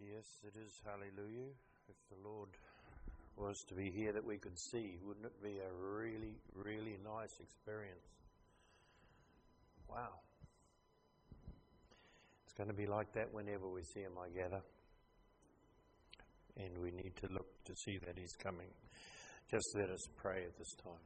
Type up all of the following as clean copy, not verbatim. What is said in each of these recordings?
Yes, it is. Hallelujah. If the Lord was to be here that we could see, wouldn't it be a really, really nice experience? Wow. It's going to be like that whenever we see Him, I gather. And we need to look to see that He's coming. Just let us pray at this time.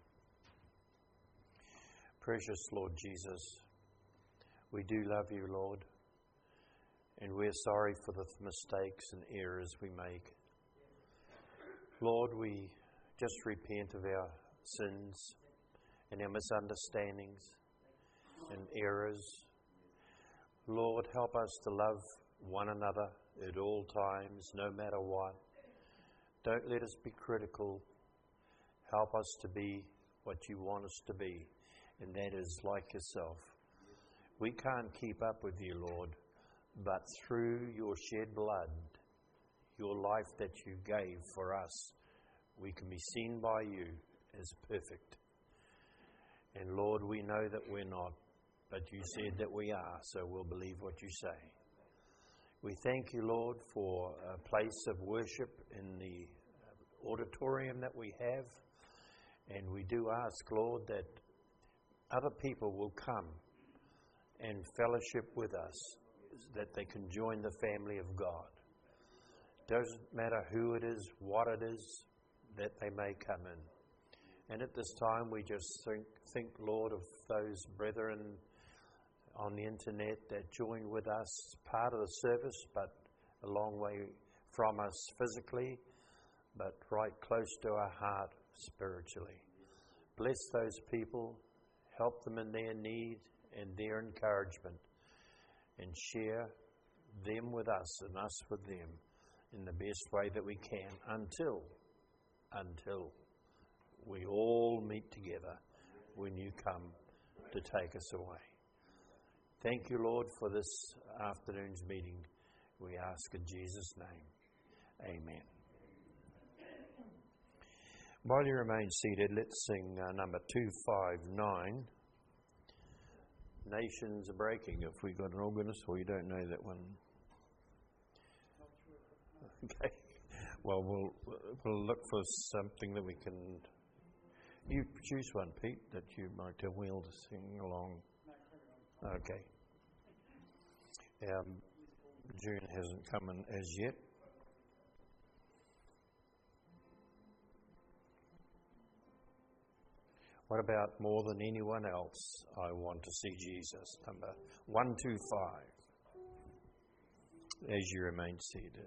Precious Lord Jesus, we do love You, Lord. And we're sorry for the mistakes and errors we make. Lord, we just repent of our sins and our misunderstandings and errors. Lord, help us to love one another at all times, no matter what. Don't let us be critical. Help us to be what You want us to be, and that is like Yourself. We can't keep up with You, Lord. But through Your shed blood, Your life that You gave for us, we can be seen by You as perfect. And Lord, we know that we're not, but You said that we are, so we'll believe what You say. We thank You, Lord, for a place of worship in the auditorium that we have. And we do ask, Lord, that other people will come and fellowship with us, that they can join the family of God. Doesn't matter who it is, what it is, that they may come in. And at this time we just think, Lord, of those brethren on the internet that join with us, part of the service, but a long way from us physically, but right close to our heart spiritually. Bless those people, help them in their need and their encouragement, and share them with us and us with them in the best way that we can until we all meet together when You come to take us away. Thank You, Lord, for this afternoon's meeting. We ask in Jesus' name. Amen. While you remain seated, let's sing number 259. Nations are breaking. If we got an organist, or you don't know that one. Okay. Well, we'll look for something that we can. You choose one, Pete, that you might have will to sing along. Okay. June hasn't come in as yet. What about More Than Anyone Else? I Want to See Jesus. Number 125. As you remain seated.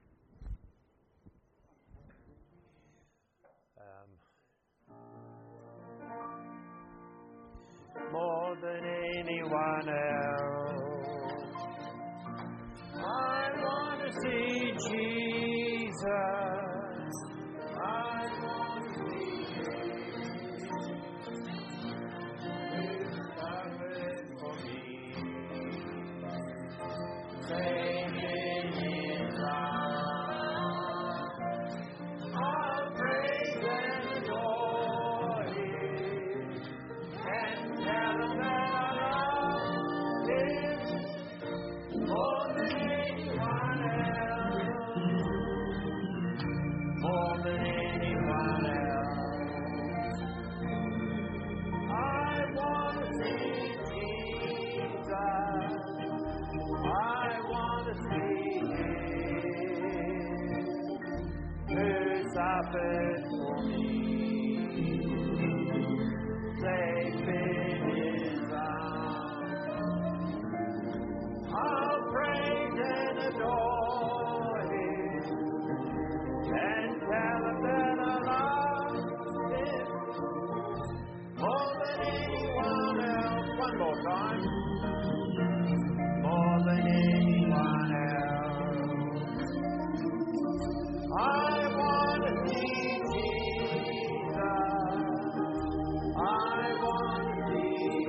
More than anyone else, I want to see Jesus. I want to see His covered for me. Safe in His arms, I'll praise and adore Him, and tell Him that I love Him more than anyone else, more than anyone else. I want to see Jesus. I want to see Him who suffered for me, safe in His arms. I'll praise and adore Him, and tell Him that I love Him more than anyone else. One more time. More than anyone else. I want to see Jesus. I want to see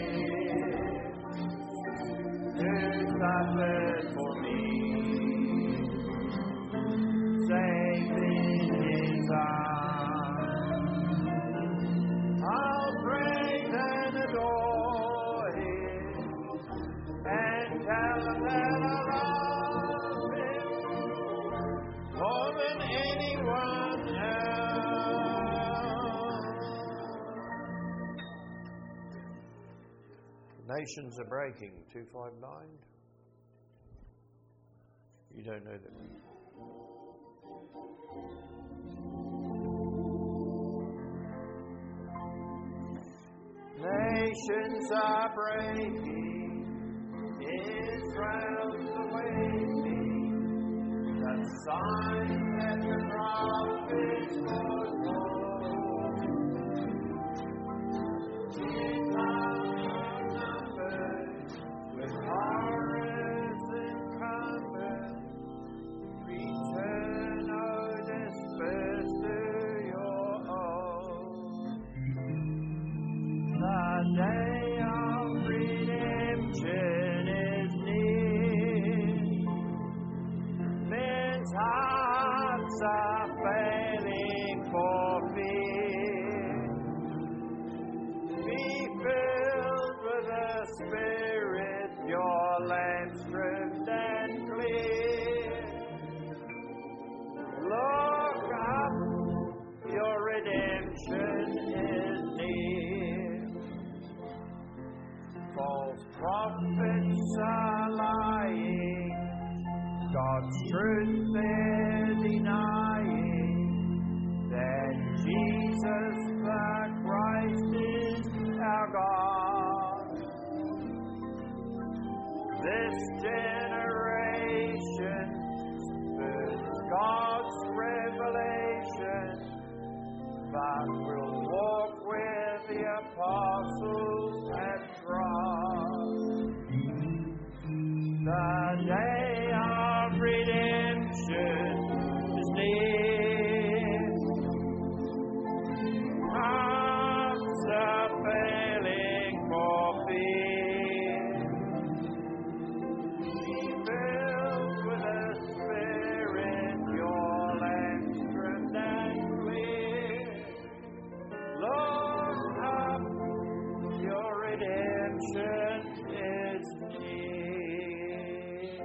Him who suffered for me, safe in His arms. I'll praise and adore Him, and tell Him that I love Him Nations are breaking, 259. You don't know that. Nations are breaking, Israel's awakening, the sign that the prophets foretold. In numbers, with horrors encumbered, return, O dispersed to your own. The day of redemption is near. Men's hearts are failing for fear. Be filled with the Spirit, your lamps trimmed and clear. Look up, your redemption is near. False prophets are lying, God's truth they're denying, that Jesus the Christ is our God. This generation spurns God's revelation, but will walk with the apostles at cross. The day of redemption is near. Hearts are failing for fear. Be filled with the Spirit, your lamps trimmed and clear. Look up, your redemption is near.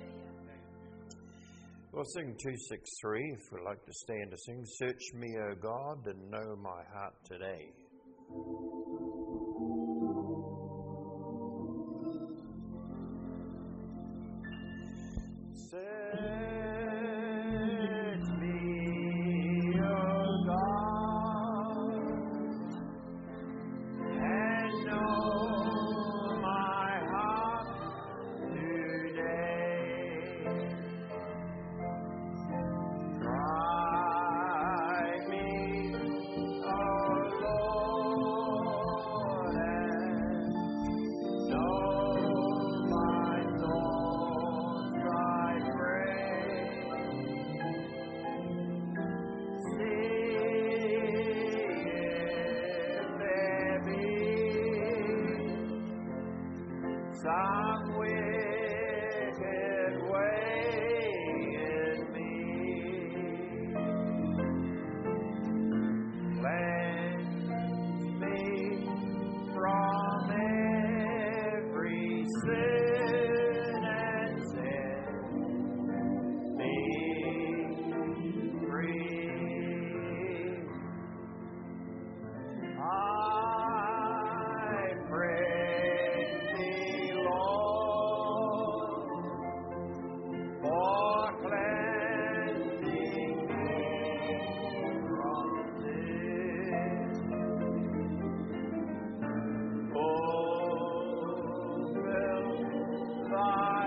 We'll sing 263 if we'd like to stand to sing. Search me, O God, and know my heart today. Search me, O God, and know my heart today. Try me, O Lord, and know my thoughts, I pray. See if there be some wicked way in me. Cleanse me from every sin and set me free. I pray thee, Lord, for cleansing me from sin. Fulfill thy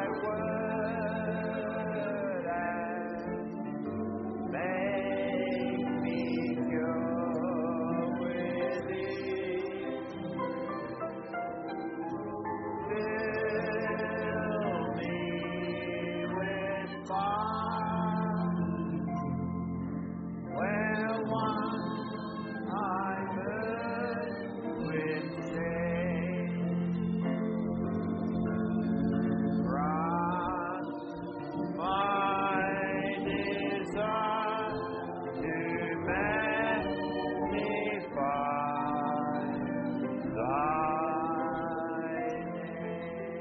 word and make me pure within. Fill me with fire, where once I burned with shame. Grant my desire to magnify thy name.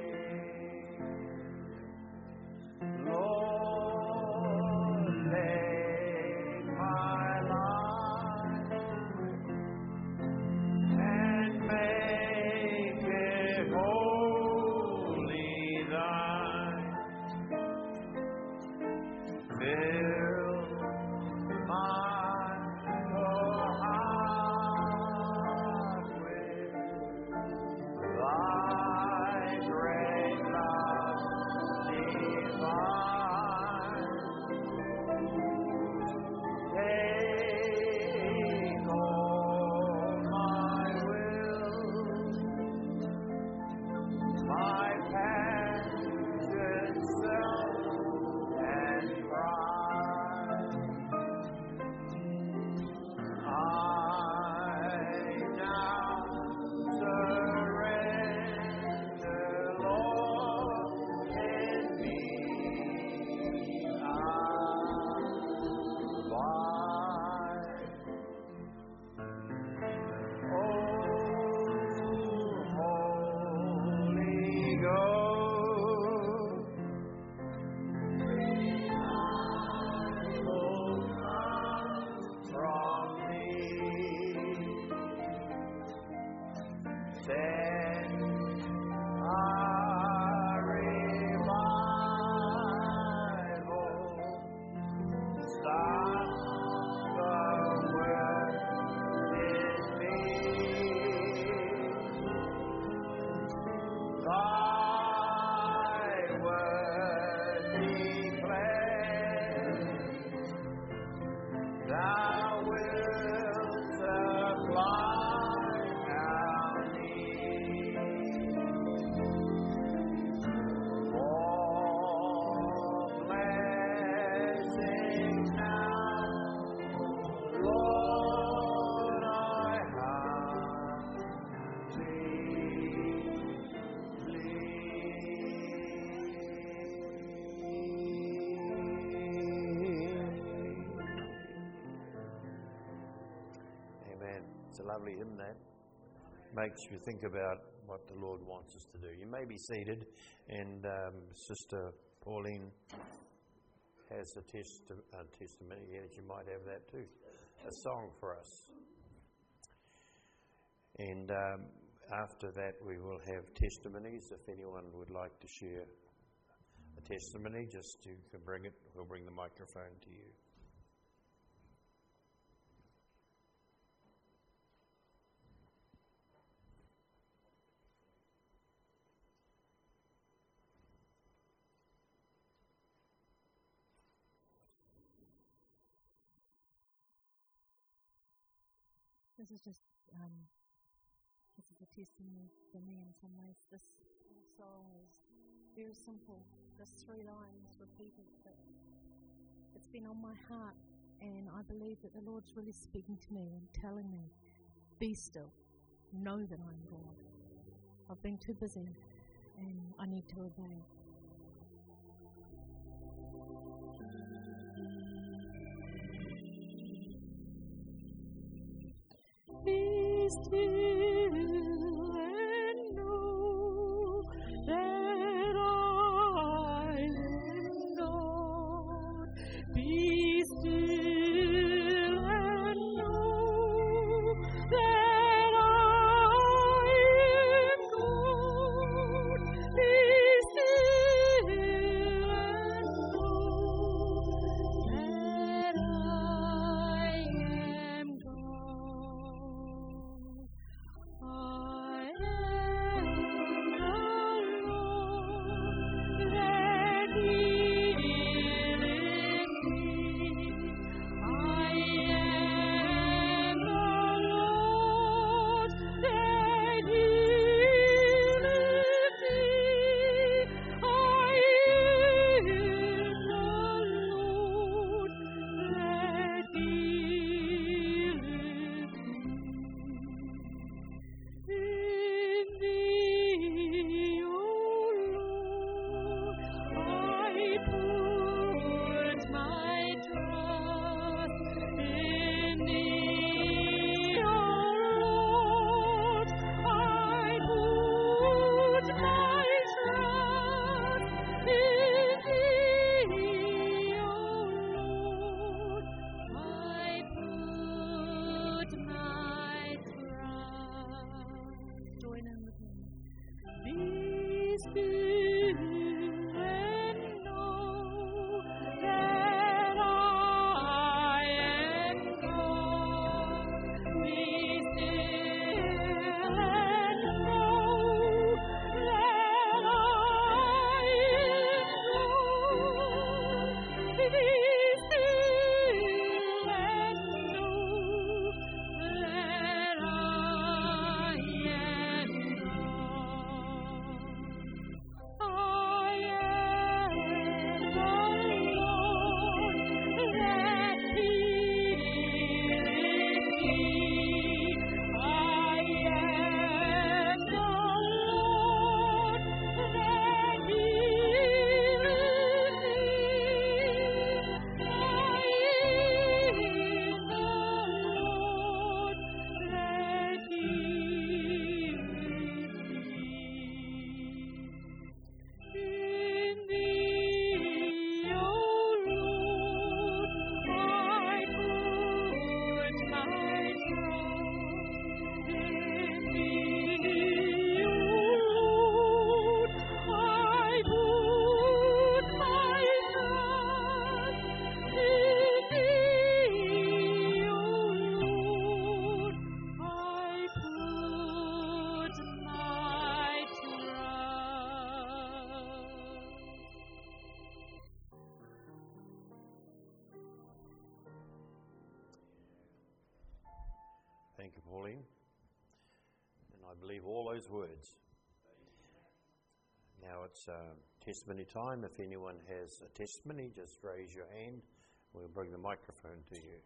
lovely hymn that makes you think about what the Lord wants us to do. You may be seated, and Sister Pauline has a testimony. Yes, you might have that too. A song for us. And after that, we will have testimonies. If anyone would like to share a testimony, just you can bring it. We'll bring the microphone to you. This is just a testimony for me in some ways. This song is very simple, just 3 lines repeated, but it's been on my heart, and I believe that the Lord's really speaking to me and telling me, be still, know that I'm God. I've been too busy, and I need to obey. Be still and know that I am God. Be still and know that I am God. Be still and know that I am God. I am the Lord that healeth thee. I am the Lord that healeth thee. I am the Lord that healeth thee. In thee, O Lord, I put my trust. In thee, O Lord, I put my trust. In thee, O Lord, I put my trust. Join in with me. Be still and know that I am God. Be still and know that I am God. Be still and know that I am God. I am the Lord that healeth thee. I am the Lord that healeth thee. I am the Lord that healeth thee. In thee, O Lord, I put my trust. In thee, O Lord, I put my trust. In thee, O Lord, I put my Thank you, Pauline. And I believe all those words. Now it's testimony time. If anyone has a testimony, just raise your hand. We'll bring the microphone to you.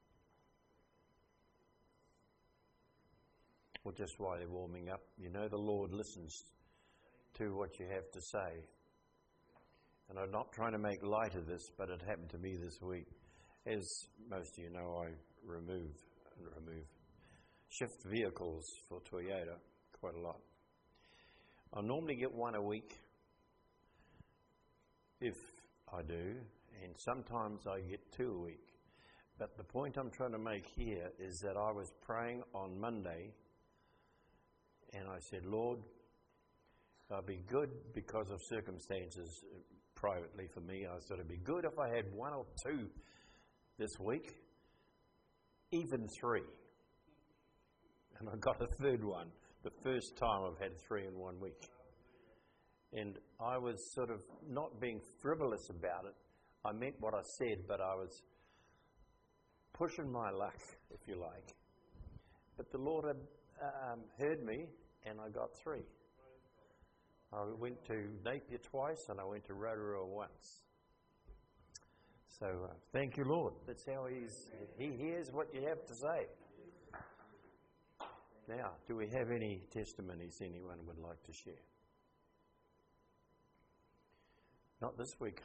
Well, just while they're warming up, you know the Lord listens to what you have to say. And I'm not trying to make light of this, but it happened to me this week. As most of you know, I remove shift vehicles for Toyota quite a lot. I normally get one a week, if I do, and sometimes I get 2 a week. But the point I'm trying to make here is that I was praying on Monday, and I said, Lord, it'd be good because of circumstances privately for me. I thought it'd be good if I had 1 or 2 this week, even 3. And I got a 3rd one, the first time I've had 3 in 1 week. And I was sort of not being frivolous about it. I meant what I said, but I was pushing my luck, if you like. But the Lord had heard me, and I got 3. I went to Napier twice, and I went to Rotorua once. So thank you, Lord. That's how He hears what you have to say. Now, do we have any testimonies anyone would like to share? Not this week.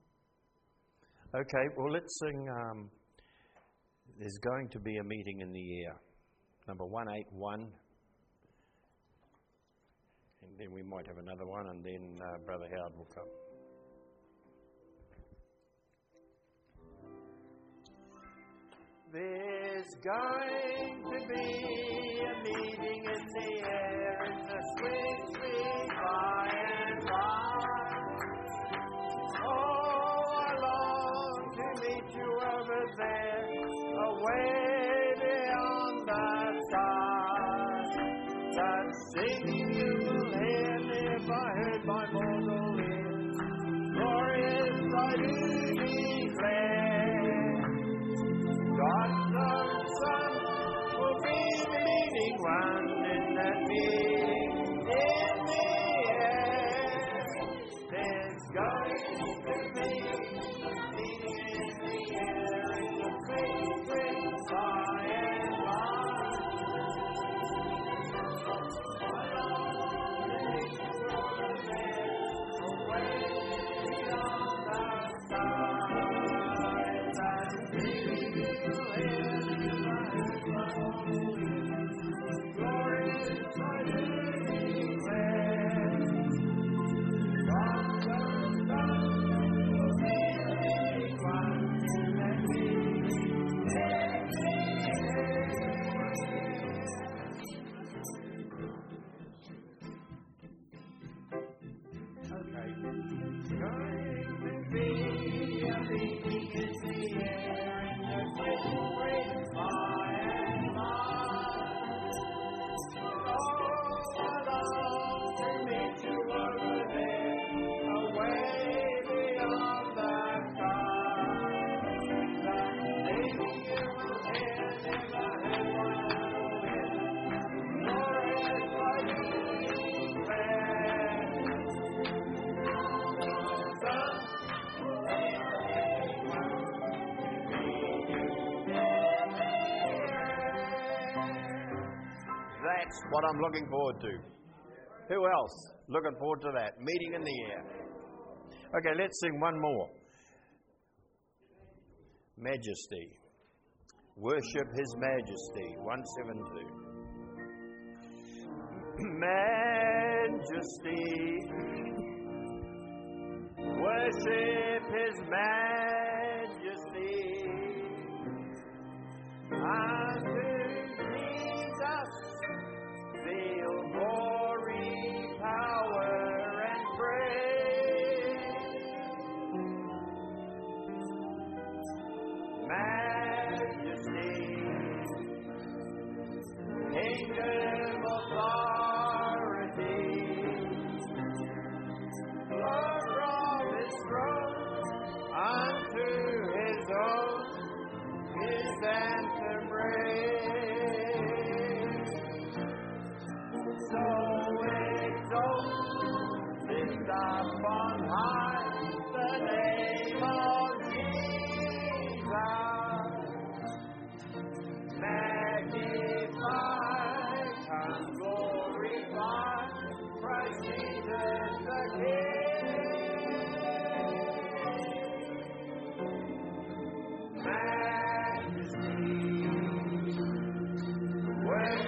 Okay, well, let's sing. There's going to be a meeting in the air. Number 181. And then we might have another one, and then Brother Howard will come. There's going to be a meeting in the air in the sweet, sweet by and by. Oh, I long to meet you over there, away beyond the stars. That singing you will hear never heard by mortal ears. Glorious I do declare. God the Son will be the leading one in that meeting in the air. There's going to be a meeting in the air in the great, great by and by. I long to meet you over there, away beyond the stars. And singing you will hear never heard by mortal ears. Glorious I do declare. God the Son will be the leading one in that meeting in the air. Okay. Going to be a meeting in the air in the great, great by and by. Oh, I long to meet you over there, away beyond the stars. That singing you will hear never heard by mortal ears. Glorious I do declare. Son will be the leading one to meet you in the air. That's what I'm looking forward to. Who else looking forward to that? Meeting in the air. Okay, let's sing one more. Majesty. Worship His Majesty. 172. Majesty. Worship His Majesty. Unto Jesus feel glory, power, and praise. Majesty, kingdom, authority, Lord from His throne unto His own, His anthem raise. So exalt, lift up on high the name of Jesus. Magnify and glorify Christ Jesus the King. Majesty, where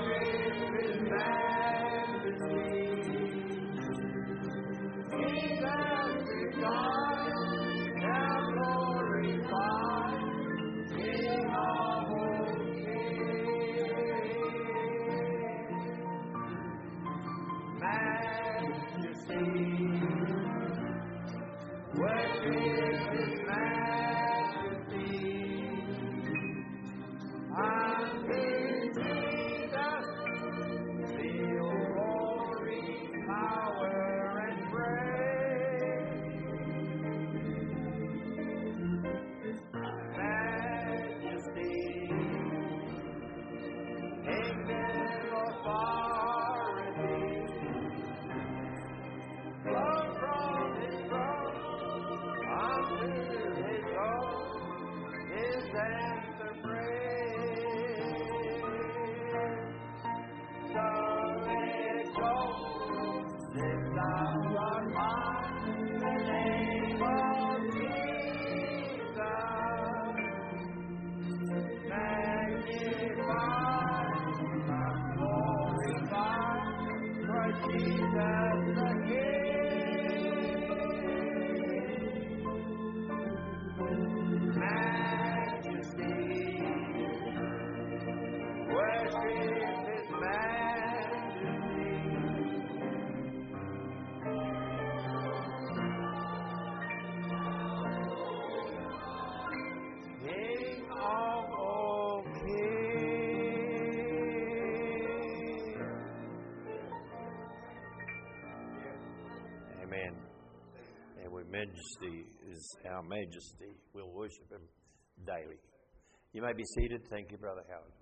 Amen. And where majesty is our majesty, we'll worship him daily. You may be seated. Thank you, Brother Howard.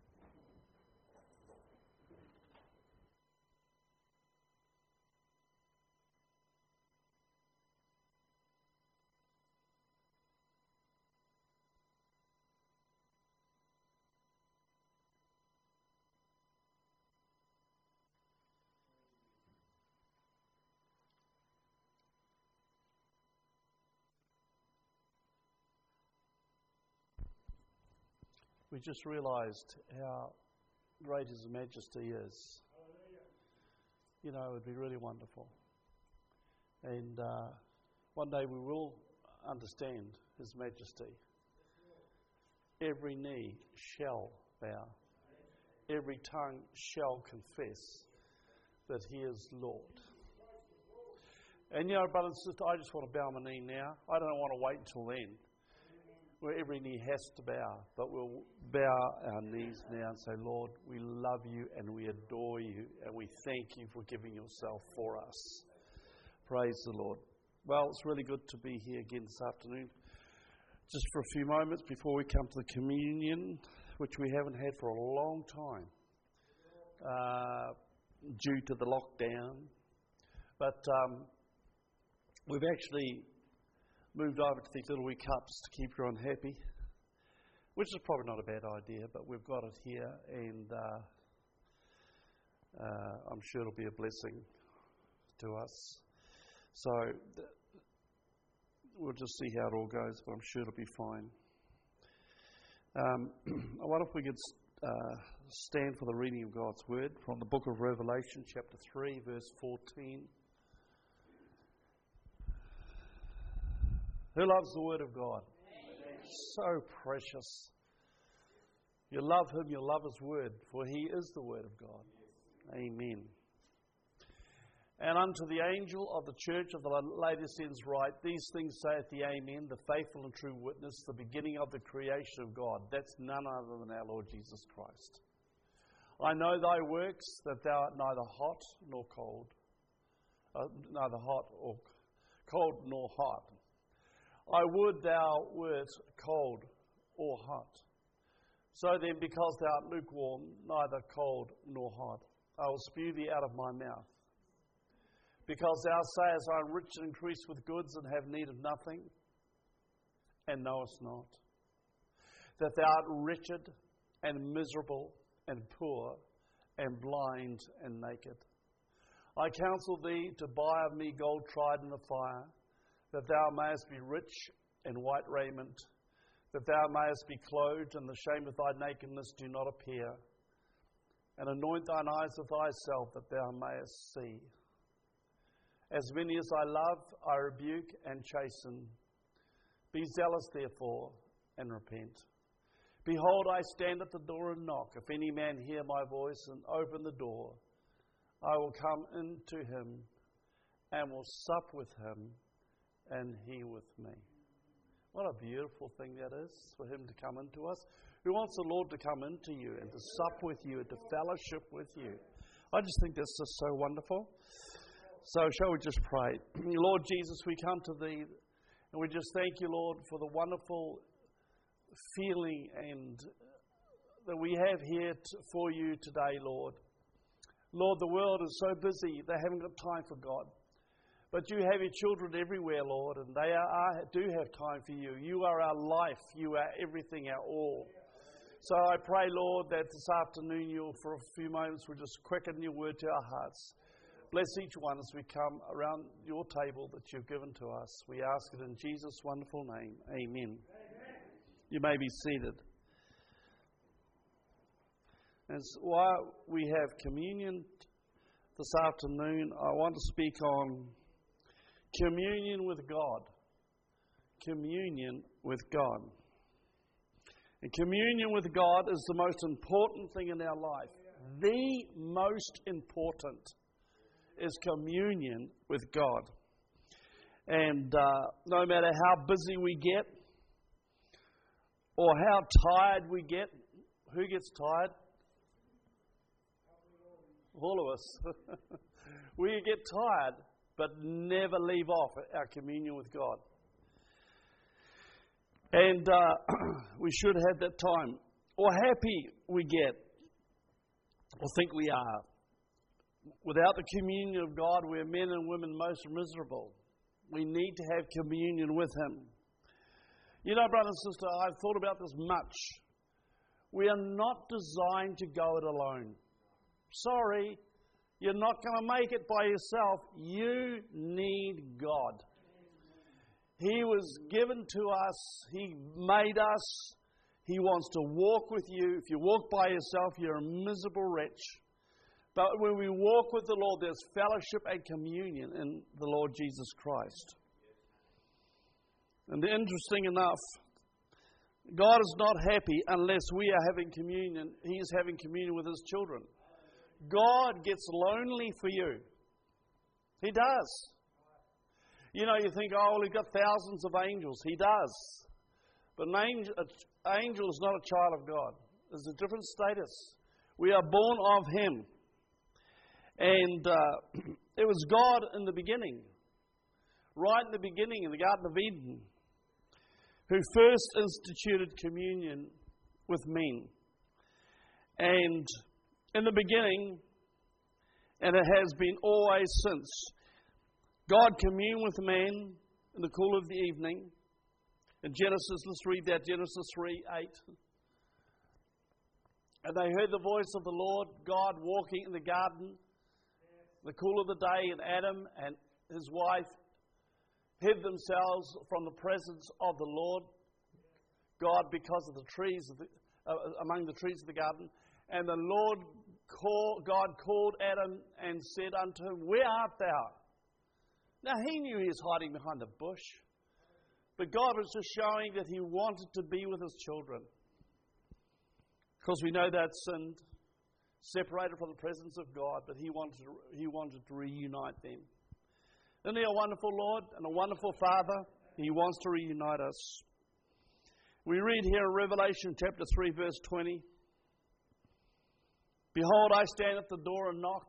We just realised how great His Majesty is. You know, it would be really wonderful. And one day we will understand His Majesty. Every knee shall bow. Every tongue shall confess that He is Lord. And you know, brothers and sisters, I just want to bow my knee now. I don't want to wait until then, where every knee has to bow, but we'll bow our knees now and say, Lord, we love you and we adore you and we thank you for giving yourself for us. Praise the Lord. Well, it's really good to be here again this afternoon. Just for a few moments before we come to the communion, which we haven't had for a long time due to the lockdown. But we've actually moved over to these little wee cups to keep everyone happy, which is probably not a bad idea, but we've got it here, and I'm sure it'll be a blessing to us. So we'll just see how it all goes, but I'm sure it'll be fine. I wonder if we could stand for the reading of God's Word from the book of Revelation, chapter 3, verse 14. Who loves the Word of God? Amen. So precious. You love Him, you love His Word, for He is the Word of God. Amen. And unto the angel of the church of the Laodiceans write, these things saith the Amen, the faithful and true witness, the beginning of the creation of God. That's none other than our Lord Jesus Christ. I know thy works, that thou art neither hot nor cold. Neither hot or cold nor hot. I would thou wert cold or hot. So then, because thou art lukewarm, neither cold nor hot, I will spew thee out of my mouth. Because thou sayest, I am rich and increased with goods, and have need of nothing, and knowest not that thou art wretched and miserable and poor and blind and naked. I counsel thee to buy of me gold tried in the fire, that thou mayest be rich in white raiment, that thou mayest be clothed, and the shame of thy nakedness do not appear. And anoint thine eyes with thyself, that thou mayest see. As many as I love, I rebuke and chasten. Be zealous, therefore, and repent. Behold, I stand at the door and knock. If any man hear my voice and open the door, I will come into him and will sup with him, and he with me. What a beautiful thing that is, for him to come into us. Who wants the Lord to come into you and to sup with you and to fellowship with you? I just think that's just so wonderful. So shall we just pray? Lord Jesus, we come to thee and we just thank you, Lord, for the wonderful feeling and that we have here for you today, Lord. Lord, the world is so busy, they haven't got time for God. But you have your children everywhere, Lord, and they do have time for you. You are our life. You are everything, our all. So I pray, Lord, that this afternoon you'll, for a few moments, will just quicken your word to our hearts. Bless each one as we come around your table that you've given to us. We ask it in Jesus' wonderful name. Amen. Amen. You may be seated. And while we have communion this afternoon, I want to speak on communion with God. Communion with God. And communion with God is the most important thing in our life. The most important is communion with God. And no matter how busy we get or how tired we get, who gets tired? All of us. We get tired. but never leave off our communion with God. And we should have that time. Or happy we get, or think we are. Without the communion of God, we're men and women most miserable. We need to have communion with Him. You know, brother and sister, I've thought about this much. We are not designed to go it alone. Sorry, you're not going to make it by yourself. You need God. He was given to us. He made us. He wants to walk with you. If you walk by yourself, you're a miserable wretch. But when we walk with the Lord, there's fellowship and communion in the Lord Jesus Christ. And interesting enough, God is not happy unless we are having communion. He is having communion with His children. God gets lonely for you. He does. You know, you think, oh, well, He's got thousands of angels. He does. But an angel is not a child of God. There's a different status. We are born of Him. And it was God in the beginning, right in the beginning in the Garden of Eden, who first instituted communion with men. And in the beginning, and it has been always since, God communed with man in the cool of the evening. In Genesis, let's read that, Genesis 3:8. And they heard the voice of the Lord God walking in the garden in the cool of the day, and Adam and his wife hid themselves from the presence of the Lord God because of the trees among the trees of the garden. And the Lord God called Adam and said unto him, Where art thou? Now he knew he was hiding behind the bush, but God was just showing that He wanted to be with His children. Because we know that sinned, separated from the presence of God, but He wanted to reunite them. Isn't He a wonderful Lord and a wonderful Father? He wants to reunite us. We read here in Revelation chapter 3, verse 20. Behold, I stand at the door and knock.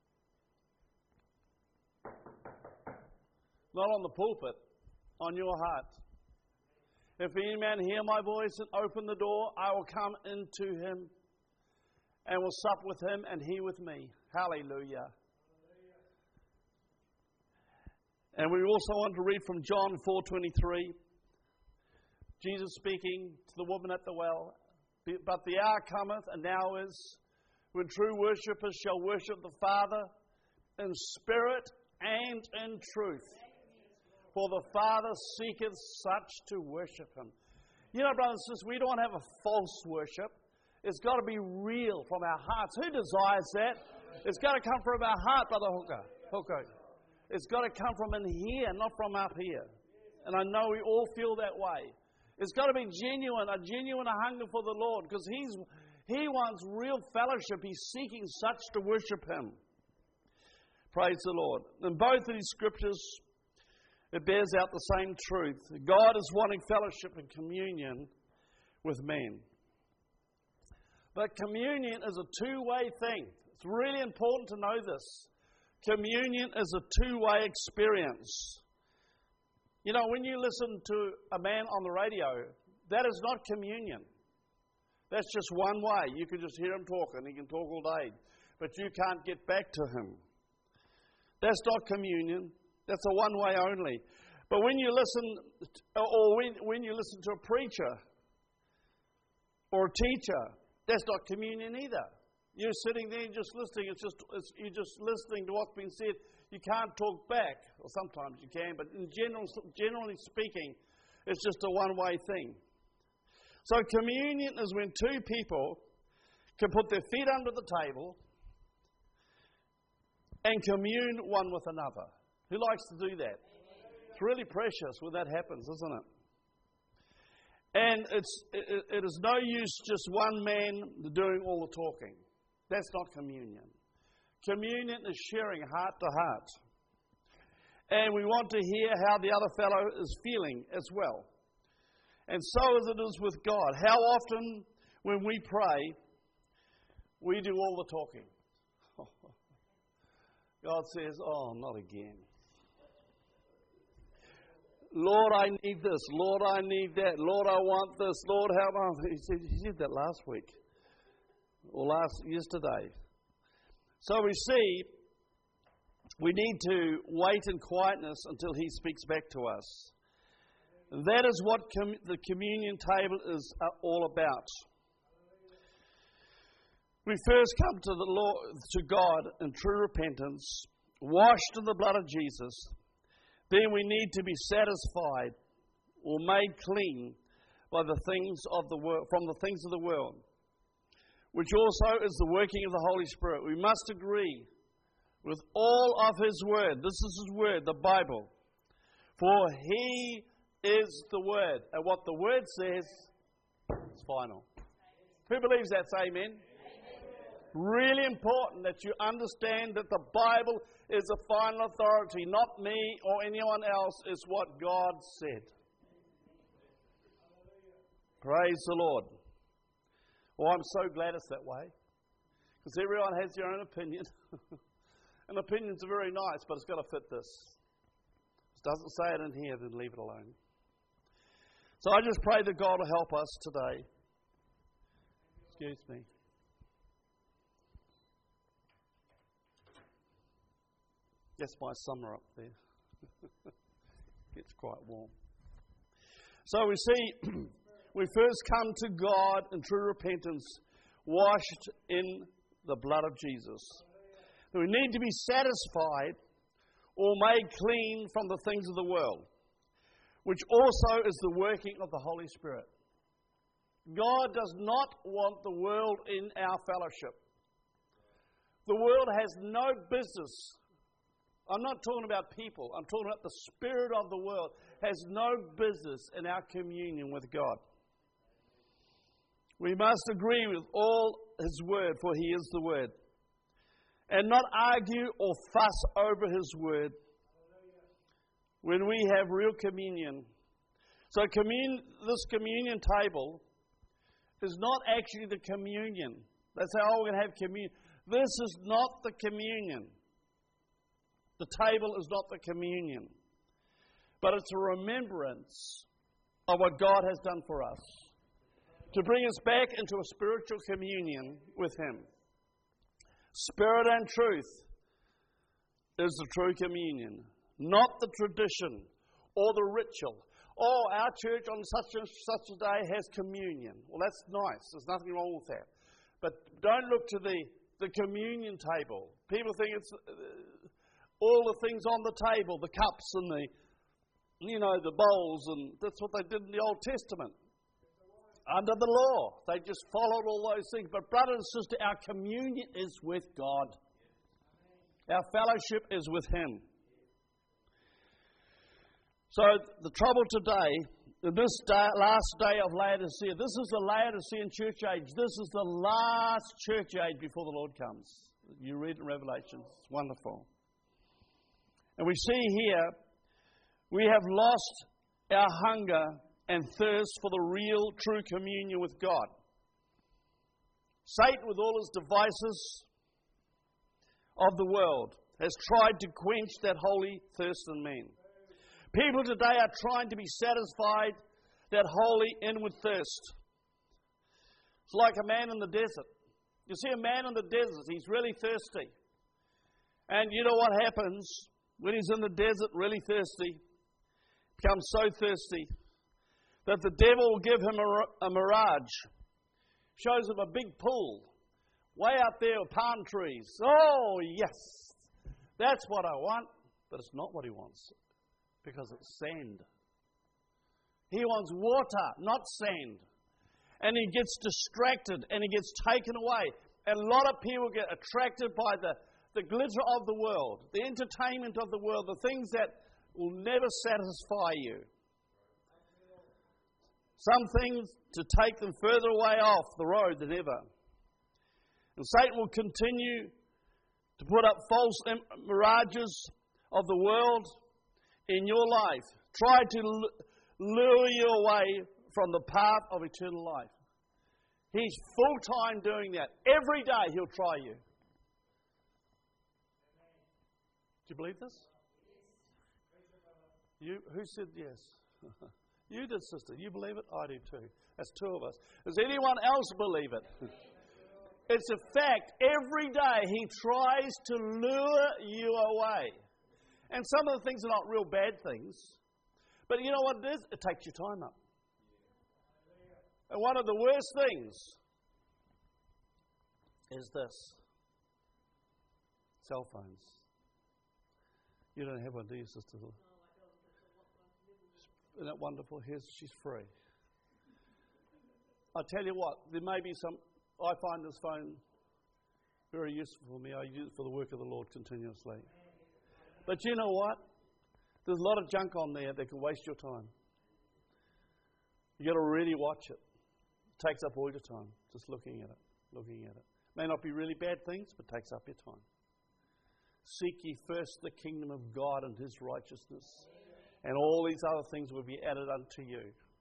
Not on the pulpit, on your heart. If any man hear my voice and open the door, I will come into him and will sup with him and he with me. Hallelujah. And we also want to read from John 4:23. Jesus speaking to the woman at the well. But the hour cometh, and now is, when true worshippers shall worship the Father in spirit and in truth. For the Father seeketh such to worship Him. You know, brothers and sisters, we don't have a false worship. It's got to be real from our hearts. Who desires that? It's got to come from our heart, Brother Hooker. It's got to come from in here, not from up here. And I know we all feel that way. It's got to be genuine, a genuine hunger for the Lord, because He wants real fellowship. He's seeking such to worship Him. Praise the Lord. In both of these scriptures, it bears out the same truth. God is wanting fellowship and communion with men. But communion is a two-way thing. It's really important to know this. Communion is a two-way experience. You know, when you listen to a man on the radio, that is not communion. That's just one way. You can just hear him talking. He can talk all day. But you can't get back to him. That's not communion. That's a one way only. But when you listen, or when you listen to a preacher or a teacher, that's not communion either. You're sitting there and just listening. You're just listening to what's been said. You can't talk back. Or sometimes you can, but generally speaking, it's just a one-way thing. So communion is when two people can put their feet under the table and commune one with another. Who likes to do that? It's really precious when that happens, isn't it? And it is no use just one man doing all the talking. That's not communion. Communion is sharing heart to heart. And we want to hear how the other fellow is feeling as well. And so as it is with God. How often when we pray, we do all the talking. God says, oh, not again. Lord, I need this. Lord, I need that. Lord, I want this. Lord, help me. He said that last week or yesterday. So we see we need to wait in quietness until He speaks back to us. And that is what the communion table is all about. We first come to the Lord, to God in true repentance, washed in the blood of Jesus. Then we need to be satisfied or made clean by the things of the world, from the things of the world, which also is the working of the Holy Spirit. We must agree with all of His Word. This is His Word, the Bible. For He is the Word. And what the Word says is final. Who believes that? Say amen. Really important that you understand that the Bible is a final authority, not me or anyone else. It's what God said. Praise the Lord. Well, I'm so glad it's that way, because everyone has their own opinion. And opinions are very nice, but it's got to fit this. If it doesn't say it in here, then leave it alone. So I just pray that God will help us today. Excuse me. That's my summer up there. Gets quite warm. So we see, we first come to God in true repentance, washed in the blood of Jesus. We need to be satisfied or made clean from the things of the world, which also is the working of the Holy Spirit. God does not want the world in our fellowship. The world has no business. I'm not talking about people. I'm talking about the spirit of the world has no business in our communion with God. We must agree with all His Word, for He is the Word, and not argue or fuss over His Word when we have real communion. So this communion table is not actually the communion. They say, oh, we're going to have communion. This is not the communion. The table is not the communion. But it's a remembrance of what God has done for us, to bring us back into a spiritual communion with Him. Spirit and truth is the true communion, not the tradition or the ritual. Oh, our church on such and such a day has communion. Well, that's nice. There's nothing wrong with that. But don't look to the communion table. People think it's all the things on the table, the cups and the bowls, and that's what they did in the Old Testament. Under the law, they just followed all those things. But brother and sister, our communion is with God. Our fellowship is with Him. So the trouble today, in this last day of Laodicea, this is the Laodicean church age. This is the last church age before the Lord comes. You read in Revelation. It's wonderful. And we see here, we have lost our hunger and thirst for the real, true communion with God. Satan, with all his devices of the world, has tried to quench that holy thirst in men. People today are trying to be satisfied that holy inward thirst. It's like a man in the desert. You see a man in the desert, he's really thirsty. And you know what happens when he's in the desert really thirsty? Becomes so thirsty that the devil will give him a mirage. Shows him a big pool way out there with palm trees. Oh, yes, that's what I want. But it's not what he wants, because it's sand. He wants water, not sand. And he gets distracted and he gets taken away. And a lot of people get attracted by the glitter of the world, the entertainment of the world, the things that will never satisfy you. Some things to take them further away off the road than ever. And Satan will continue to put up false mirages of the world in your life. Try to lure you away from the path of eternal life. He's full-time doing that. Every day he'll try you. Do you believe this? Who said yes? You did, sister. You believe it? I do too. That's two of us. Does anyone else believe it? It's a fact. Every day he tries to lure you away. And some of the things are not real bad things. But you know what it is? It takes your time up. And one of the worst things is this. Cell phones. You don't have one, do you, Sister? Isn't that wonderful? She's free. I tell you what, there may be some. I find this phone very useful for me. I use it for the work of the Lord continuously. But you know what? There's a lot of junk on there that can waste your time. You've got to really watch it. It takes up all your time, just looking at it. May not be really bad things, but takes up your time. Seek ye first the kingdom of God and His righteousness, and all these other things will be added unto you.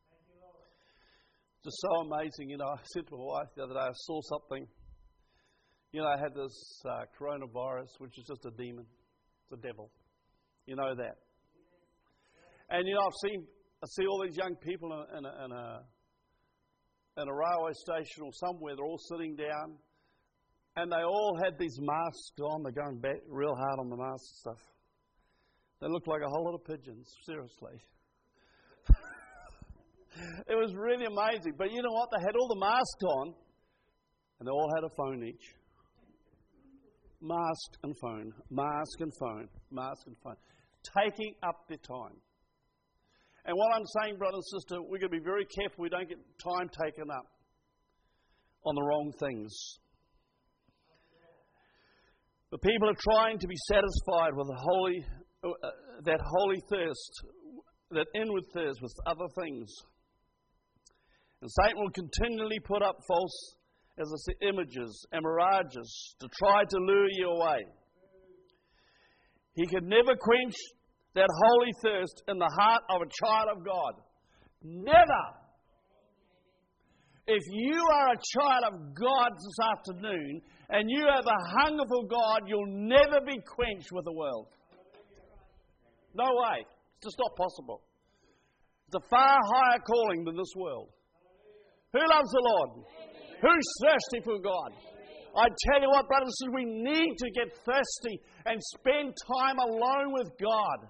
Just so amazing, I said to my wife the other day, I saw something. I had this coronavirus, which is just a demon. It's a devil. You know that. And I see all these young people in a railway station or somewhere. They're all sitting down, and they all had these masks on. They're going back real hard on the mask stuff. They look like a whole lot of pigeons. Seriously. It was really amazing. But you know what? They had all the masks on, and they all had a phone each. Mask and phone, mask and phone, mask and phone. Taking up their time. And what I'm saying, brother and sister, we've got to be very careful we don't get time taken up on the wrong things. The people are trying to be satisfied with that holy thirst, that inward thirst with other things. And Satan will continually put up false, as I said, images and mirages to try to lure you away. He can never quench that holy thirst in the heart of a child of God. Never. If you are a child of God this afternoon and you have a hunger for God, you'll never be quenched with the world. No way. It's just not possible. It's a far higher calling than this world. Who loves the Lord? Amen. Who's thirsty for God? Amen. I tell you what, brothers and sisters, we need to get thirsty and spend time alone with God.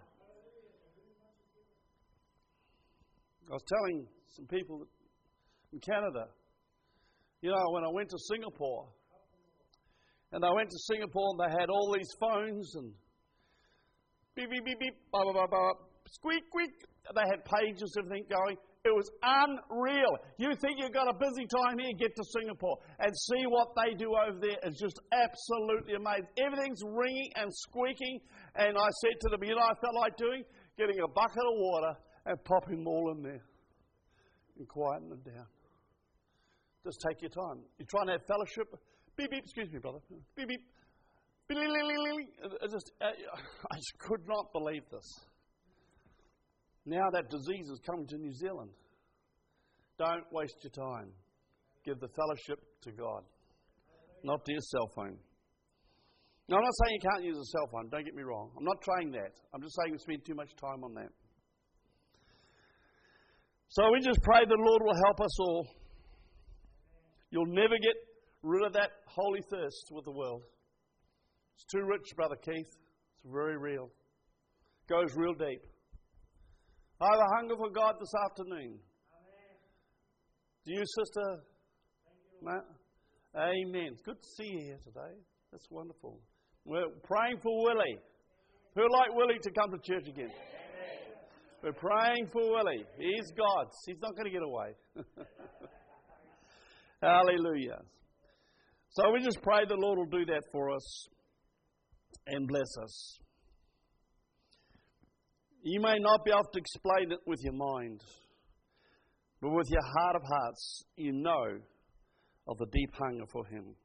I was telling some people in Canada, when I went to Singapore, and they went to Singapore and they had all these phones and beep, beep, beep, beep, blah, blah, blah, blah, squeak, squeak. They had pages, everything going. It was unreal. You think you've got a busy time here, get to Singapore and see what they do over there. It's just absolutely amazing. Everything's ringing and squeaking. And I said to them, I felt like doing? Getting a bucket of water and popping them all in there and quieting them down. Just take your time. You're trying to have fellowship. Beep, beep, excuse me, brother. Beep, beep. I just could not believe this. Now that disease is coming to New Zealand. Don't waste your time. Give the fellowship to God, not to your cell phone. Now, I'm not saying you can't use a cell phone. Don't get me wrong. I'm not trying that. I'm just saying we spend too much time on that. So we just pray the Lord will help us all. You'll never get rid of that holy thirst with the world. It's too rich, Brother Keith. It's very real. Goes real deep. I have a hunger for God this afternoon. Amen. Do you, Sister? Matt? Amen. It's good to see you here today. That's wonderful. We're praying for Willie. Who'd like Willie to come to church again? Amen. We're praying for Willie. He's God's. He's not going to get away. Hallelujah. So we just pray the Lord will do that for us and bless us. You may not be able to explain it with your mind, but with your heart of hearts, you know of the deep hunger for Him.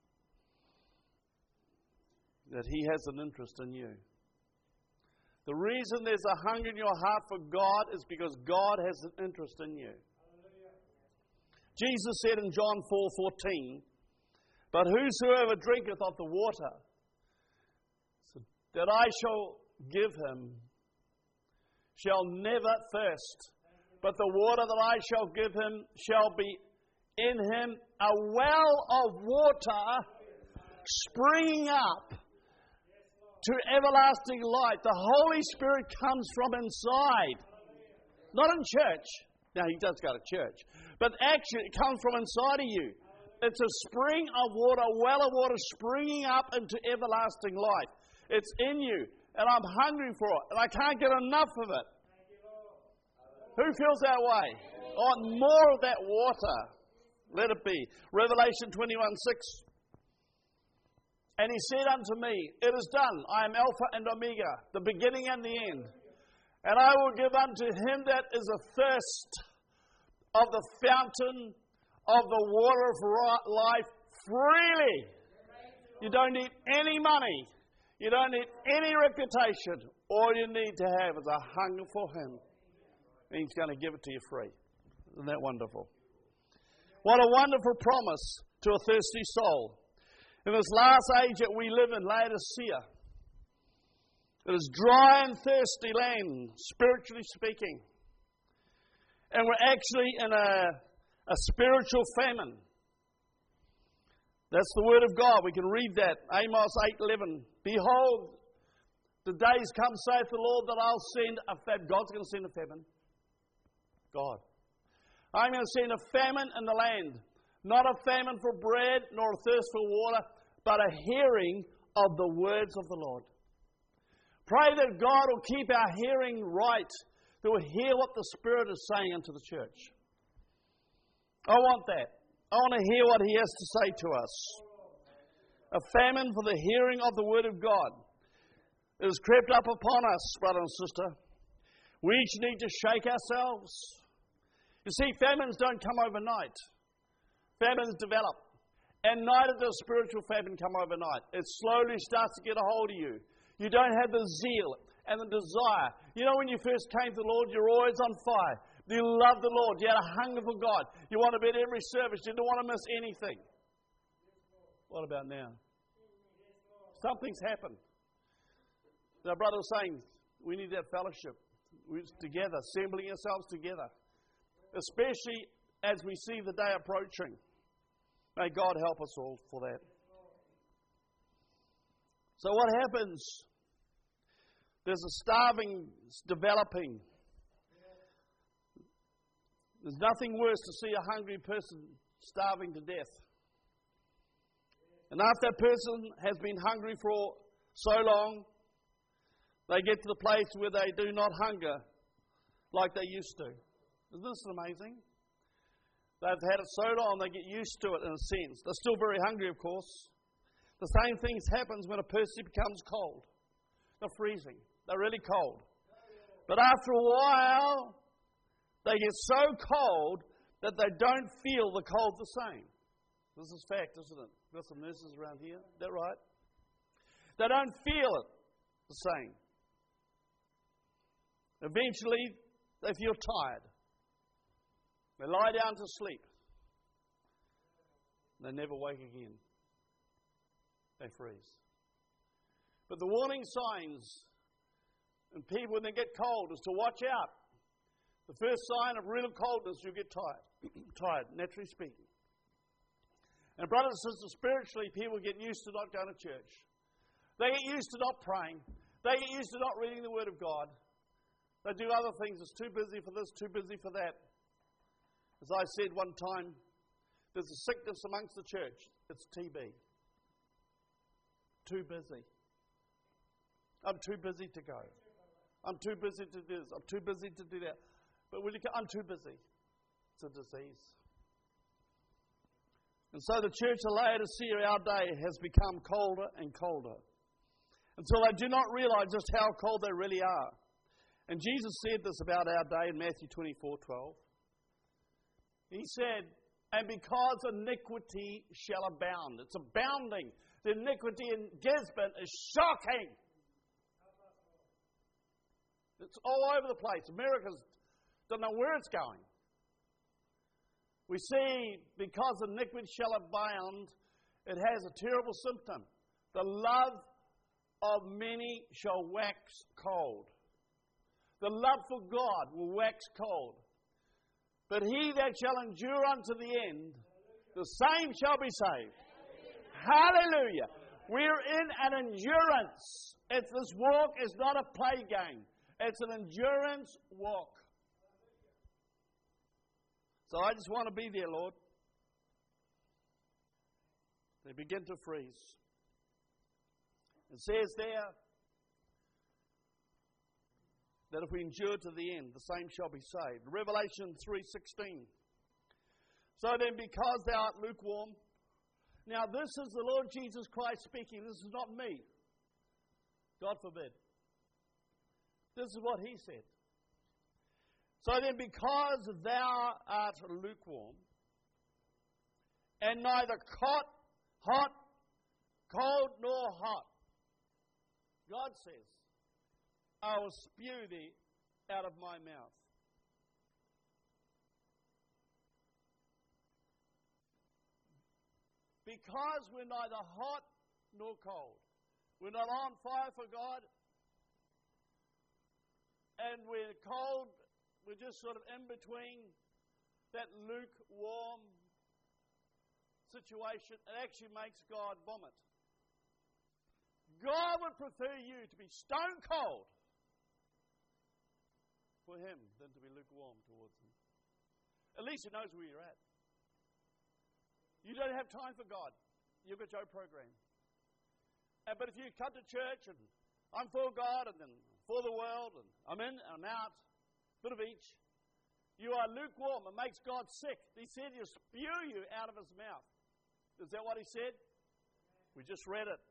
That He has an interest in you. The reason there's a hunger in your heart for God is because God has an interest in you. Jesus said in John 4:14, "But whosoever drinketh of the water that I shall give him shall never thirst, but the water that I shall give him shall be in him a well of water springing up to everlasting life. The Holy Spirit comes from inside. Not in church. Now, he does go to church. But actually, it comes from inside of you. It's a spring of water, a well of water springing up into everlasting life. It's in you. And I'm hungry for it. And I can't get enough of it. Who feels that way? I want more of that water. Let it be. Revelation 21:6. And he said unto me, it is done. I am Alpha and Omega, the beginning and the end. And I will give unto him that is athirst of the fountain of the water of life freely. You don't need any money. You don't need any reputation. All you need to have is a hunger for him. And he's going to give it to you free. Isn't that wonderful? What a wonderful promise to a thirsty soul. In this last age that we live in, Laodicea, it is dry and thirsty land, spiritually speaking. And we're actually in a spiritual famine. That's the word of God. We can read that. Amos 8:11. Behold, the days come, saith the Lord, that I'll send a famine. God's going to send a famine. God. I'm going to send a famine in the land. Not a famine for bread, nor a thirst for water, but a hearing of the words of the Lord. Pray that God will keep our hearing right, that we'll hear what the Spirit is saying unto the church. I want that. I want to hear what He has to say to us. A famine for the hearing of the Word of God. It has crept up upon us, brother and sister. We each need to shake ourselves. You see, famines don't come overnight. Famines develop. And neither does spiritual famine come overnight. It slowly starts to get a hold of you. You don't have the zeal and the desire. You know, when you first came to the Lord, you're always on fire. You love the Lord. You had a hunger for God. You want to be at every service. You don't want to miss anything. What about now? Something's happened. Our brother was saying, we need that fellowship. We're together, assembling ourselves together. Especially as we see the day approaching. May God help us all for that. So what happens? There's a starving developing. There's nothing worse to see a hungry person starving to death. And after that person has been hungry for so long, they get to the place where they do not hunger like they used to. Isn't this amazing? They've had it so long, they get used to it in a sense. They're still very hungry, of course. The same thing happens when a person becomes cold. They're freezing. They're really cold. But after a while, they get so cold that they don't feel the cold the same. This is fact, isn't it? Got some nurses around here. Is that right? They don't feel it the same. Eventually, they feel tired. They lie down to sleep. They never wake again. They freeze. But the warning signs in people when they get cold is to watch out. The first sign of real coldness, you get tired. Tired, naturally speaking. And brothers and sisters, spiritually, people get used to not going to church. They get used to not praying. They get used to not reading the Word of God. They do other things. It's too busy for this, too busy for that. As I said one time, there's a sickness amongst the church. It's TB. Too busy. I'm too busy to go. I'm too busy to do this. I'm too busy to do that. But when you go, I'm too busy. It's a disease. And so the church of Laodicea, our day, has become colder and colder until they do not realize just how cold they really are. And Jesus said this about our day in Matthew 24:12. He said, and because iniquity shall abound. It's abounding. The iniquity in Gisborne is shocking. It's all over the place. America's don't know where it's going. We see, because iniquity shall abound, it has a terrible symptom. The love of many shall wax cold. The love for God will wax cold. But he that shall endure unto the end, the same shall be saved. Hallelujah. We're in an endurance. This walk is not a play game. It's an endurance walk. So I just want to be there, Lord. They begin to freeze. It says there that if we endure to the end, the same shall be saved. Revelation 3:16. So then, because thou art lukewarm, now this is the Lord Jesus Christ speaking. This is not me. God forbid. This is what he said. So then, because thou art lukewarm, and neither hot, cold, nor hot, God says, I will spew thee out of my mouth. Because we're neither hot nor cold. We're not on fire for God. And we're cold. We're just sort of in between that lukewarm situation. It actually makes God vomit. God would prefer you to be stone cold for him than to be lukewarm towards him. At least he knows where you're at. You don't have time for God. You've got your own program. But if you come to church and I'm for God and then for the world and I'm in and I'm out, a bit of each, you are lukewarm. It makes God sick. He said he'll spew you out of his mouth. Is that what he said? We just read it.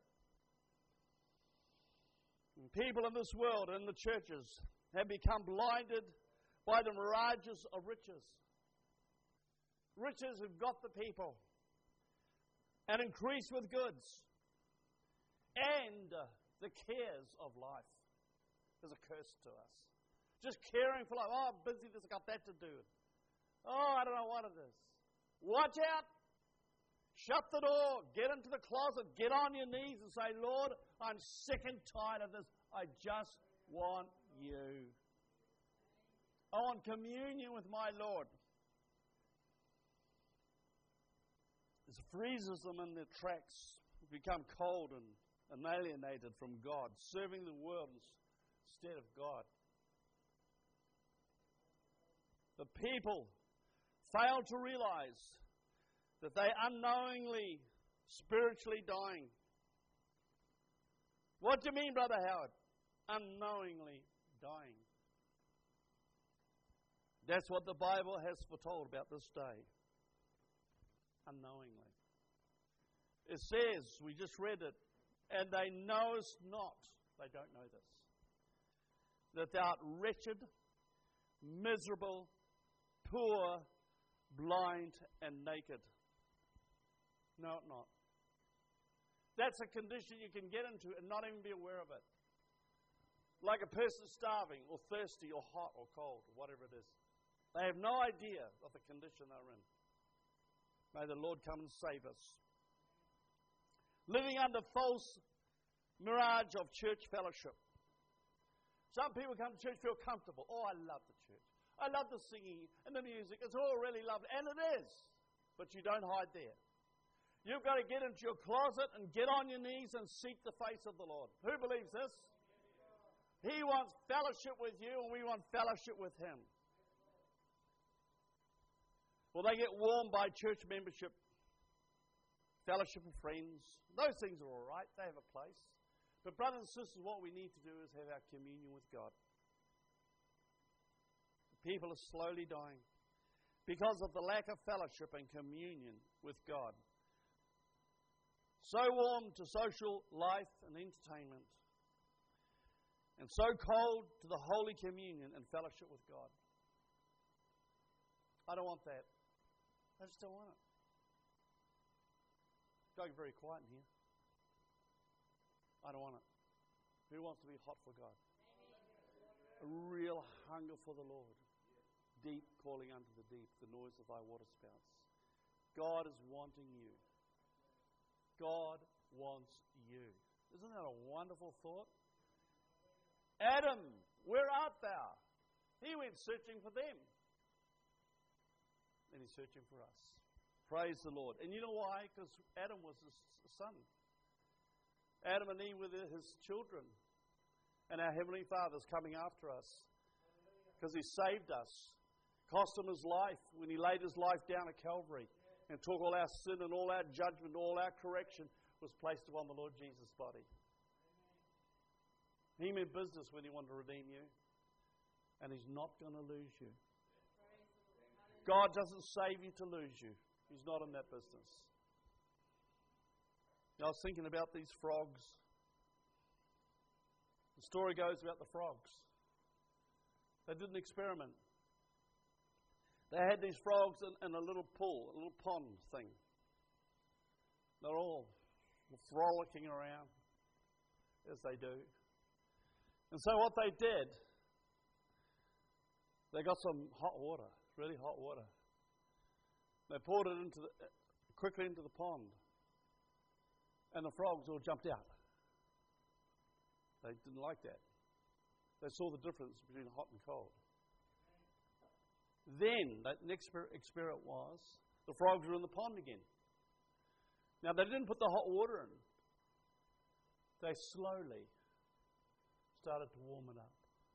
And people in this world and in the churches have become blinded by the mirages of riches. Riches have got the people and increase with goods and the cares of life is a curse to us. Just caring for life. Oh, I'm busy, this, I got that to do. Oh, I don't know what it is. Watch out. Shut the door. Get into the closet. Get on your knees and say, Lord, I'm sick and tired of this. I just want you. I want communion with my Lord. It freezes them in their tracks, become cold and alienated from God, serving the world instead of God. The people fail to realize that they unknowingly, spiritually dying. What do you mean, Brother Howard? Unknowingly dying. That's what the Bible has foretold about this day. Unknowingly. It says, we just read it, and they know us not. They don't know this. That thou art wretched, miserable, poor, blind, and naked. No, not. That's a condition you can get into and not even be aware of it. Like a person starving or thirsty or hot or cold or whatever it is. They have no idea of the condition they're in. May the Lord come and save us. Living under false mirage of church fellowship. Some people come to church, feel comfortable. Oh, I love the church. I love the singing and the music. It's all really lovely. And it is. But you don't hide there. You've got to get into your closet and get on your knees and seek the face of the Lord. Who believes this? He wants fellowship with you and we want fellowship with him. Well, they get warmed by church membership, fellowship of friends. Those things are all right. They have a place. But brothers and sisters, what we need to do is have our communion with God. The people are slowly dying because of the lack of fellowship and communion with God. So warm to social life and entertainment, and so cold to the Holy Communion and fellowship with God. I don't want that. I just don't want it. It's going very quiet in here. I don't want it. Who wants to be hot for God? A real hunger for the Lord. Deep calling unto the deep, the noise of thy waterspouts. God is wanting you. God wants you. Isn't that a wonderful thought? Adam, where art thou? we went searching for them. And He's searching for us. Praise the Lord. And you know why? Because Adam was His son. Adam and Eve were His children. And our Heavenly Father's coming after us. Because He saved us. Cost Him His life when He laid His life down at Calvary. And took all our sin and all our judgment, all our correction was placed upon the Lord Jesus' body. He meant business when He wanted to redeem you. And He's not going to lose you. God doesn't save you to lose you. He's not in that business. I was thinking about these frogs. The story goes about the frogs. They did an experiment. They had these frogs in a little pool, a little pond thing. They're all frolicking around, as they do. And so what they did, they got some hot water, really hot water. They poured it quickly into the pond. And the frogs all jumped out. They didn't like that. They saw the difference between hot and cold. Then, that next experiment was, the frogs were in the pond again. Now, they didn't put the hot water in. They slowly started to warm it up.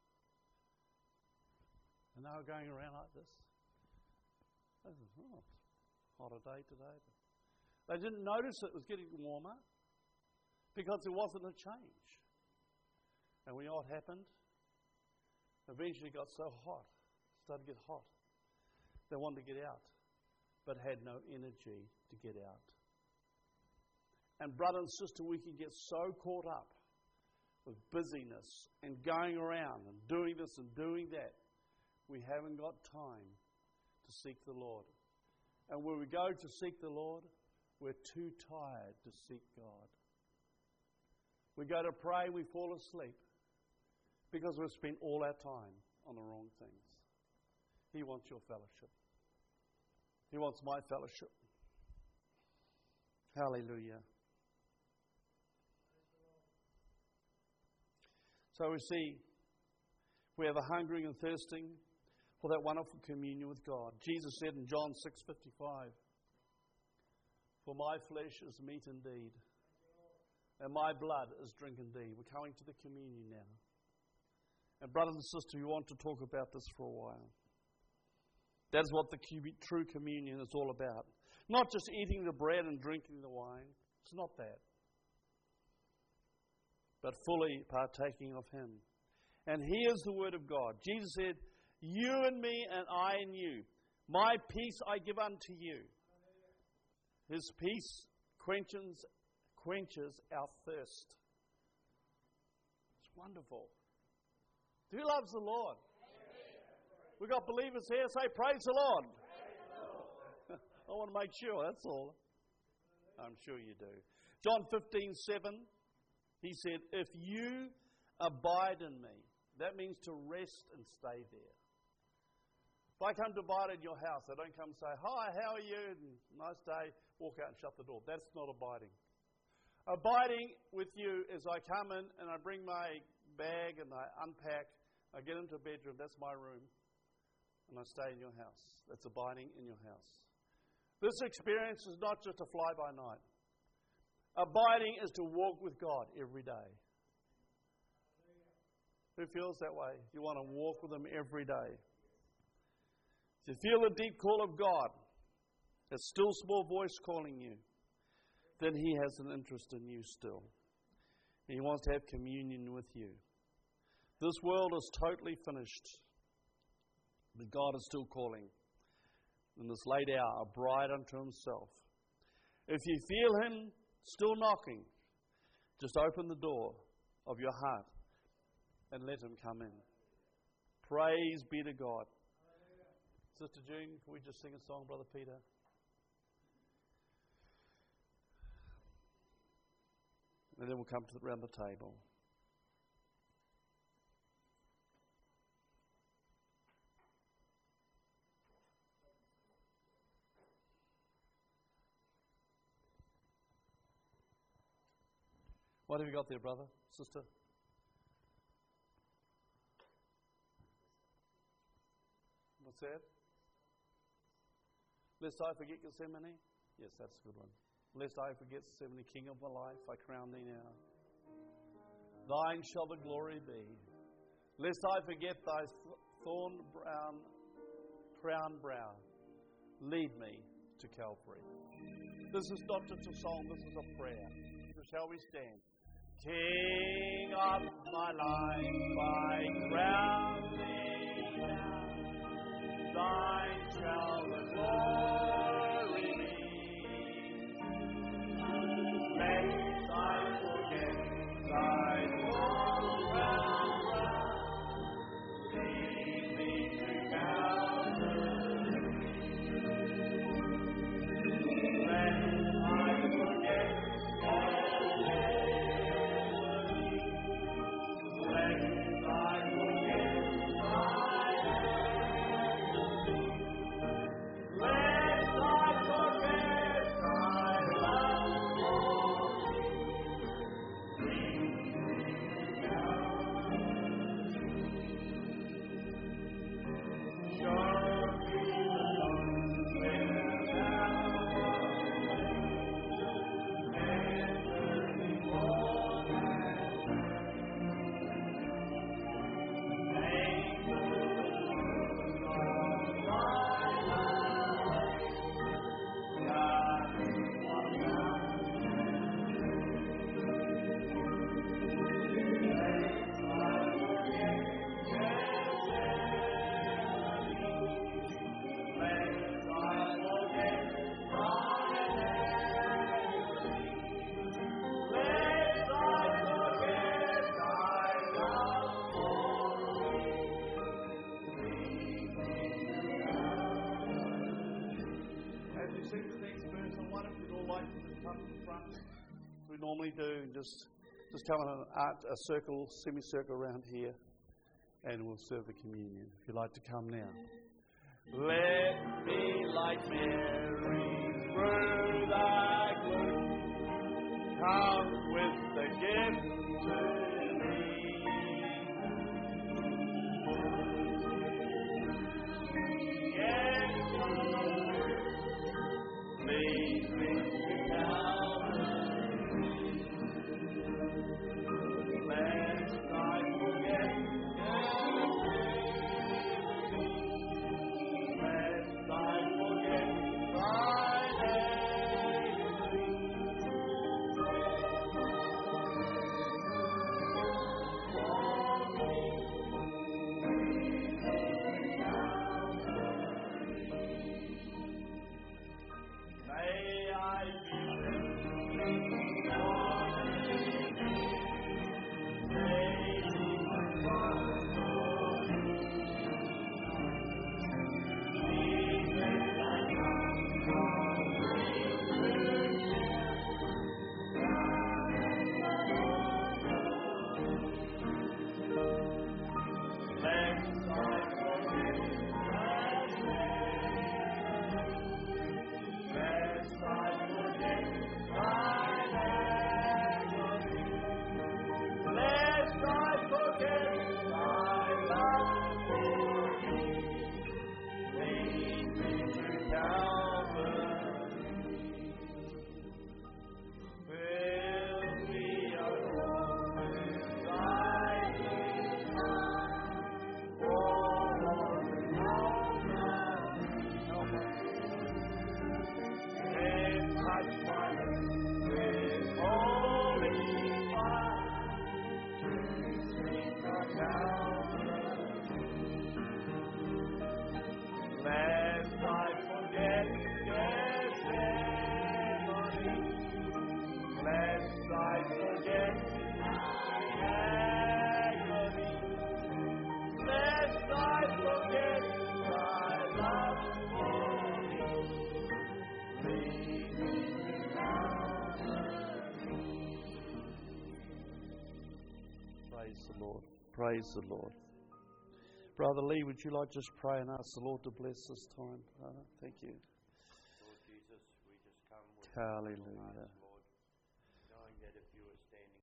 And they were going around like this. They said, oh, it's a hotter day today. They didn't notice it was getting warmer because there wasn't a change. And we know what happened? Eventually it got so hot, started to get hot. They wanted to get out, but had no energy to get out. And brother and sister, we can get so caught up with busyness and going around and doing this and doing that, we haven't got time to seek the Lord. And when we go to seek the Lord, we're too tired to seek God. We go to pray, we fall asleep because we've spent all our time on the wrong things. He wants your fellowship. He wants my fellowship. Hallelujah. So we see we have a hungering and thirsting for that wonderful communion with God. Jesus said in John 6:55, "For my flesh is meat indeed, and my blood is drink indeed." We're coming to the communion now. And brothers and sisters, we want to talk about this for a while. That is what the true communion is all about. Not just eating the bread and drinking the wine. It's not that. But fully partaking of Him. And here's the Word of God. Jesus said, "You and me and I and you. My peace I give unto you." His peace quenches our thirst. It's wonderful. Who loves the Lord? We've got believers here. Say, praise the Lord. I want to make sure, that's all. I'm sure you do. John 15:7, He said, "If you abide in me," that means to rest and stay there. If I come to abide in your house, I don't come and say, "Hi, how are you? Nice day," walk out and shut the door. That's not abiding. Abiding with you is I come in and I bring my bag and I unpack, I get into a bedroom, that's my room, and I stay in your house. That's abiding in your house. This experience is not just a fly-by-night. Abiding is to walk with God every day. Who feels that way? You want to walk with Him every day. If you feel the deep call of God, that still small voice calling you, then He has an interest in you still. And He wants to have communion with you. This world is totally finished, but God is still calling. In this late hour, a bride unto Himself. If you feel Him still knocking, just open the door of your heart and let Him come in. Praise be to God. Sister June, can we just sing a song, Brother Peter? And then we'll come around the table. What have you got there, brother, sister? What's that? Lest I forget Gethsemane? Yes, that's a good one. Lest I forget Gethsemane, King of my life, I crown thee now. Thine shall the glory be. Lest I forget thy crown brow, lead me to Calvary. This is not just a song, this is a prayer. So shall we stand? King of my life, I crown thee now. Thine shall the glory be. Lest I forget thy crown brow, lead me to Calvary. Lest I forget normally do, just come in a circle, semicircle around here, and we'll serve the communion. If you'd like to come now. Let me like Mary through thy gloom, come with the gift to me. Yes, lead me to Calvary. Lest I forget, lest I forget thy name. May I be Praise the Lord. Praise the Lord. Brother Lee, would you like to just pray and ask the Lord to bless this time? Thank you. Lord Jesus, we just come with Hallelujah.